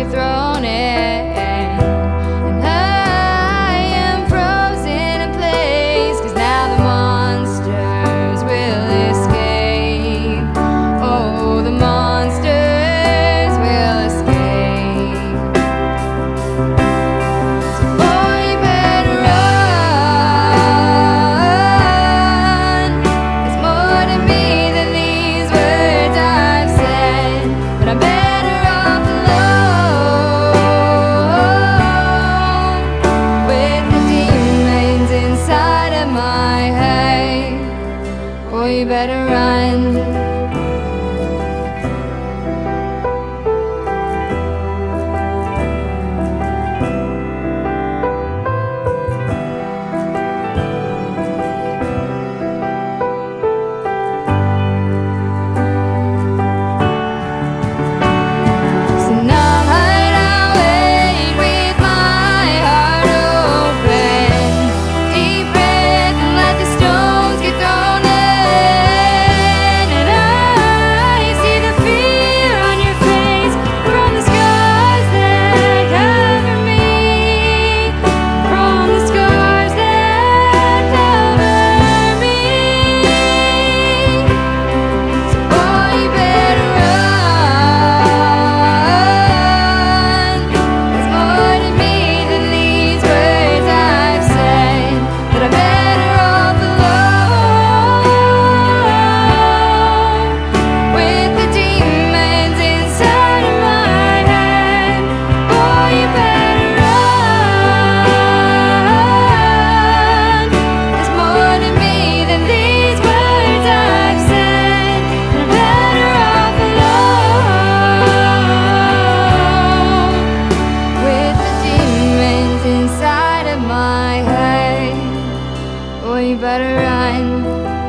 get thrown in. And I am frozen in place, 'cause now the monsters will escape. Oh, the monsters will escape. So boy, you better run. It's more to me than these words I've said, but I'm better off alone with the demons inside of my head. Boy, you better run. You better run.